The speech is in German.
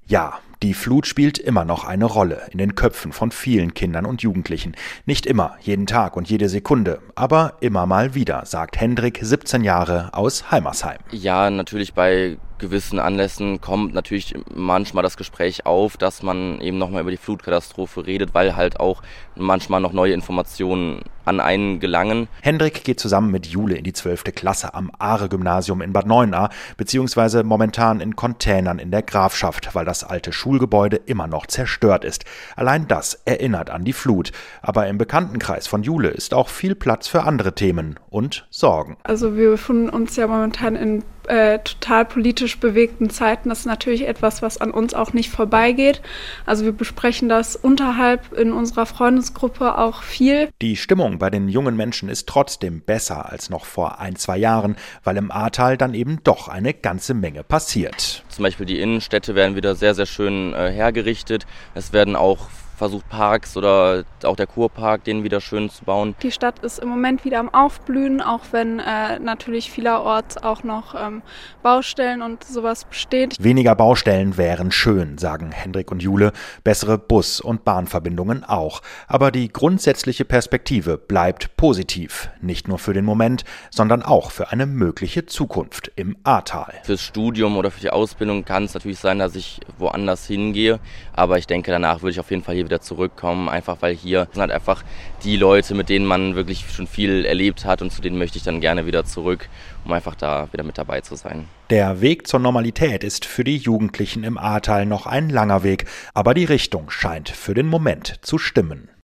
Ja, die Flut spielt immer noch eine Rolle in den Köpfen von vielen Kindern und Jugendlichen. Nicht immer, jeden Tag und jede Sekunde, aber immer mal wieder, sagt Hendrik, 17 Jahre, aus Heimersheim. Ja, natürlich bei gewissen Anlässen kommt natürlich manchmal das Gespräch auf, dass man eben nochmal über die Flutkatastrophe redet, weil halt auch manchmal noch neue Informationen an einen gelangen. Hendrik geht zusammen mit Jule in die 12. Klasse am Aare-Gymnasium in Bad Neuenahr, beziehungsweise momentan in Containern in der Grafschaft, weil das alte Schulgebäude immer noch zerstört ist. Allein das erinnert an die Flut. Aber im Bekanntenkreis von Jule ist auch viel Platz für andere Themen und Sorgen. Also wir befinden uns ja momentan in total politisch bewegten Zeiten. Das ist natürlich etwas, was an uns auch nicht vorbeigeht. Also wir besprechen das unterhalb in unserer Freundesgruppe auch viel. Die Stimmung bei den jungen Menschen ist trotzdem besser als noch vor 1-2 Jahren, weil im Ahrtal dann eben doch eine ganze Menge passiert. Zum Beispiel die Innenstädte werden wieder sehr, sehr schön hergerichtet. Es werden auch versucht, Parks oder auch der Kurpark, den wieder schön zu bauen. Die Stadt ist im Moment wieder am Aufblühen, auch wenn natürlich vielerorts auch noch Baustellen und sowas besteht. Weniger Baustellen wären schön, sagen Hendrik und Jule. Bessere Bus- und Bahnverbindungen auch. Aber die grundsätzliche Perspektive bleibt positiv. Nicht nur für den Moment, sondern auch für eine mögliche Zukunft im Ahrtal. Fürs Studium oder für die Ausbildung kann es natürlich sein, dass ich woanders hingehe. Aber ich denke, danach würde ich auf jeden Fall hier wieder zurückkommen, einfach weil hier sind halt einfach die Leute, mit denen man wirklich schon viel erlebt hat und zu denen möchte ich dann gerne wieder zurück, um einfach da wieder mit dabei zu sein. Der Weg zur Normalität ist für die Jugendlichen im Ahrtal noch ein langer Weg, aber die Richtung scheint für den Moment zu stimmen.